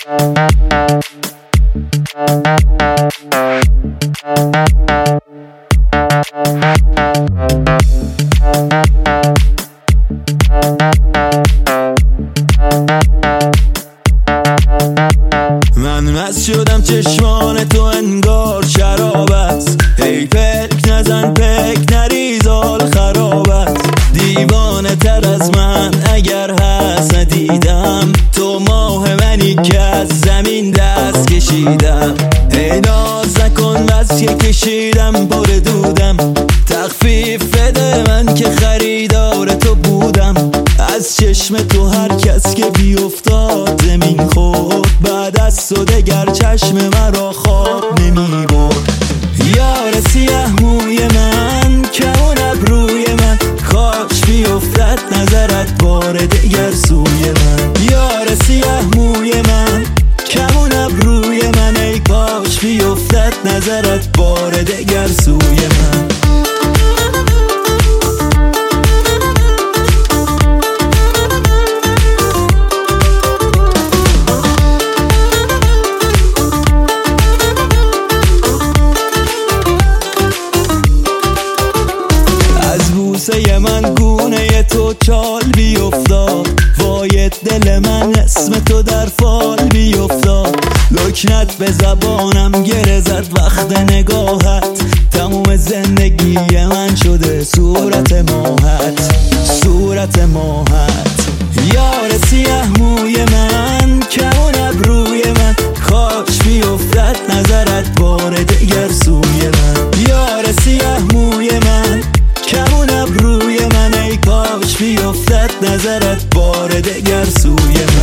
من مست شدم چشمان تو انگار شراب است. هی پک نزن پک نریز حال خراب است. دیوانه تر از من اگر هست ندیدم، تو ماه منی که از زمین دست کشیدم. ای ناز نکن بس که کشیدم بار دودم، تخفیف بده من که خریدار تو بودم. از چشم تو هر کس که بیفتاد زمین خورد، بعد از تو دگر چشم مرا خواب نمی برد. یار سیه موی من، کمون ابروی من، کاش بیفتد نظرت بار دگر سوی من. یار سیه موی من، کمون ابروی من، ای کاش بیفتد نظرت بار دگر سوی من. بوسه من گونه تو چال بیفتاد، وای دل من اسم تو در فال بیفتاد. لکنت به زبانم گره زد وقت نگاهت، تموم زندگی من شده صورت ماهت، صورت ماهت. یار سیه موی من، کمون ابروی من، کاش بیفتد نظرت بار دگر سوی من. یار سیه موی من، کمون ابروی من، ای کاش بیفتد نظرت بار دگر سوی من.